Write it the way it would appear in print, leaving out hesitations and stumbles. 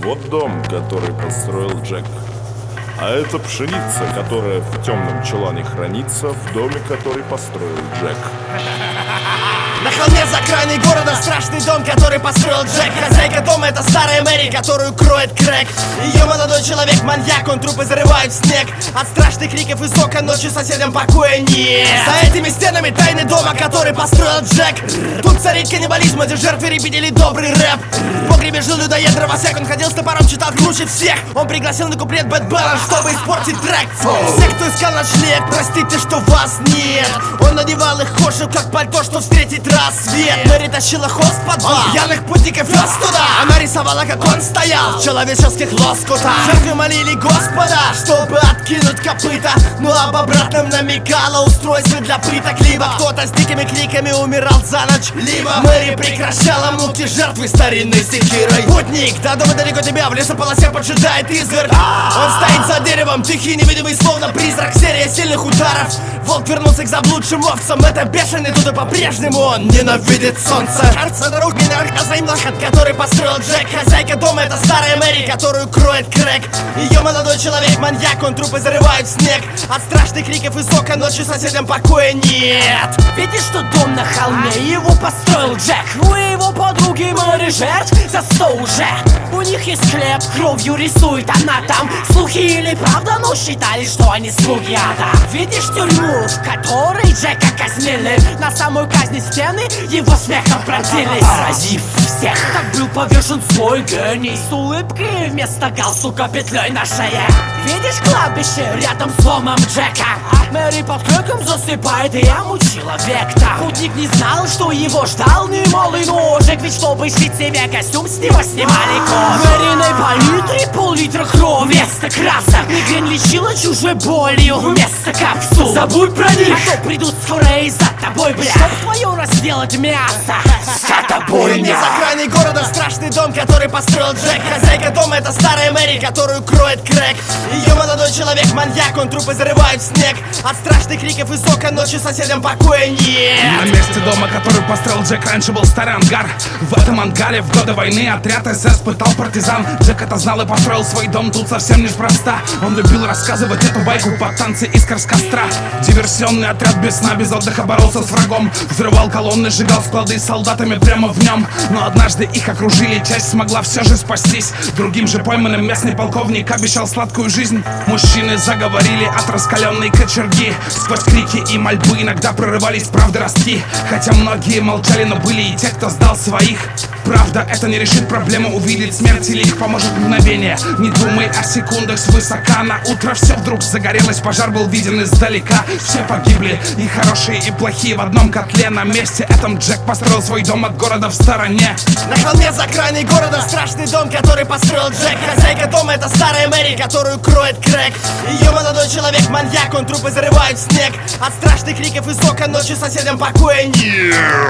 Вот дом, который построил Джек. А это пшеница, которая в темном чулане хранится, в доме, который построил Джек. На холме за окраиной города страшный дом, который построил Джек. Хозяйка дома — это старая Мэри, которую кроет крэк. Ее молодой человек маньяк, он трупы зарывает в снег. От страшных криков из окон ночью соседям покоя нет. За этими стенами тайны дома, который построил Джек. Тут царит каннибализм, эти жертвы репетили добрый рэп. В погребе жил людоед дровосек, он ходил с топором, читал круче всех. Он пригласил на куплет Бэд Бэлла, чтобы испортить трек. Все, кто искал ночлег, простите, что вас нет. Он надевал их кожу, как пальто, что встретить рассвет. Мэри тащила хвост в подвал, пьяных путников вез туда. Она рисовала, как он стоял в человеческих лоскутах. Жертвы молили Господа, чтобы откинуть копыта, но об обратном намекала устройство для пыток. Либо кто-то с дикими криками умирал за ночь, либо Мэри прекращала муки жертвы старинной секирой. Путник, до дома далеко тебя, в лесополосе поджидает изгородь. Он стоит за деревом, тихий, невидимый, словно призрак. Серия сильных ударов. Волк вернулся к заблудшим овцам. Это бешеный, тут и по-прежнему он ненавидит солнце. Кажется, дорог от который построил Джек. Хозяйка дома — это старая Мэри, которую кроет крэк. Ее молодой человек маньяк, он трупы зарывает в снег. От страшных криков из окон ночью соседям покоя нет. Видишь, что дом на холме, его построил Джек. У его подруги Мэри жертв за 100 уже. У них есть хлеб, кровью рисует она там. Слухи или правда, но считали, что они слуги ада. Видишь тюрьму, в которой Джека казнили. На самой казни стены его смехом пронзили, поразив всех. Так был повешен свой гений, с улыбкой вместо галстука петлей на шее. Видишь кладбище рядом с домом Джека? Мэри под криком засыпает, и я мучила век-то. Путник не знал, что его ждал немалый ножик, ведь чтобы сшить себе костюм, с него снимали кожу. В Мэриной палитре пол-литра крови вместо красок. Мигрень лечила чужой болью вместо капсул. Забудь про них, а то придут скоро и за тобой, бля, чтоб твое разделать мясо. Скотобойня. За окраиной города страшный дом, который построил Джек. Хозяйка дома — это старая Мэри, которую кроет крэк. Ее молодой человек маньяк, он трупы зарывает в снег. От страшных криков из окон ночью соседям покоя нет. На месте дома, который построил Джек, раньше был старый ангар. В этом ангаре в годы войны отряд СС пытал партизан. Джек это знал и построил свой дом тут совсем неспроста. Он любил рассказывать эту байку под танцы искр с костра. Диверсионный отряд без сна, без отдыха боролся с врагом. Взрывал колонны, сжигал склады с солдатами прямо в нем. Но однажды их окружили, часть смогла все же спастись. Другим же пойманным местный полковник обещал сладкую жизнь. Мужчины заговорили от раскаленной кочерги. Сквозь крики и мольбы иногда прорывались правды ростки. Хотя многие молчали, но были и те, кто сдал своих. Правда, это не решит проблему, увидеть смерть или их поможет мгновение. Не думай о секундах свысока. На утро все вдруг загорелось, пожар был виден издалека. Все погибли, и хорошие, и плохие в одном котле. На месте этом Джек построил свой дом от города в стороне. На холме за окраиной города страшный дом, который построил Джек. Хозяйка дома — это старая Мэри, которую кроет крэк. Ее молодой человек маньяк, он трупы зарывает в снег. От страшных криков из окон ночью соседям покоя нет.